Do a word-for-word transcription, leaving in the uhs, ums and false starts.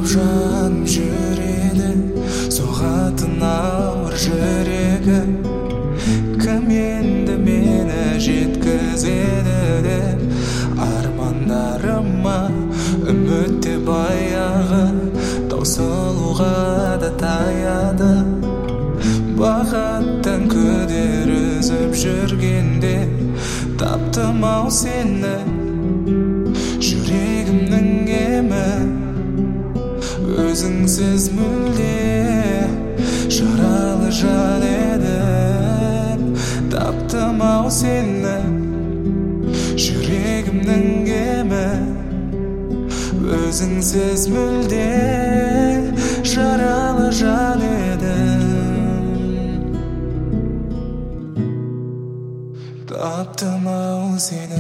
боп жаным жүреді, соғатын ауыр жүрегі. Кім енді мені жеткізеді деп армандарыма, үмітте баяғы таусылуға да таяды. Бақыттан күдер үзіп жүргенде таптым ау сені, жүрегімнің емі. Өзіңсіз мүлде жаралы жан едім, таптым ау сені, жүрегімнің емі. Өзіңсіз мүлде жаралы жан едім, таптым ау сені.